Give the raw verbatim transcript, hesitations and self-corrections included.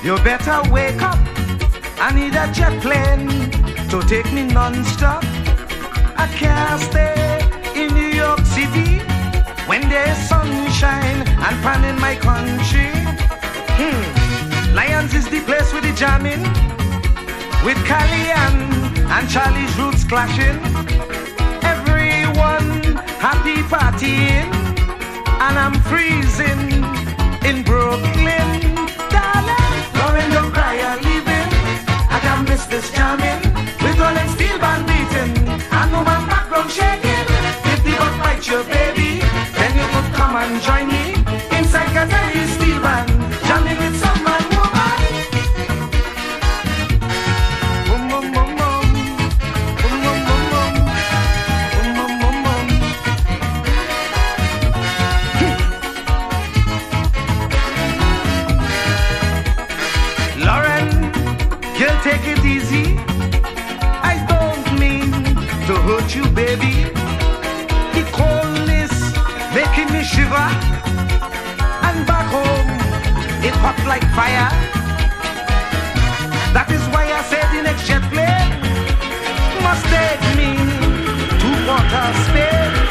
You better wake up. I need a jet plane to take me non-stop. I can't stay in New York City when there's sunshine and pan in my country. Hmm. Lions is the place with the jamming, with Cali and, and Charlie's roots clashing. Everyone happy partying, and I'm freezing in Brooklyn. Darling, Lauren, don't cry, you're leaving. I can't miss this jamming with all them steel band beating and woman background shaking. If the bug bites your baby, then you could come and join me inside Caterie's steel band, jamming with some man woman. Boom boom boom boom, boom boom boom boom, boom boom boom boom. Lauren, you'll take it easy. I don't mean to hurt you, baby. The coldness making me shiver, and back home it hot like fire. That is why I said the next jet plane must take me to Port of Spain.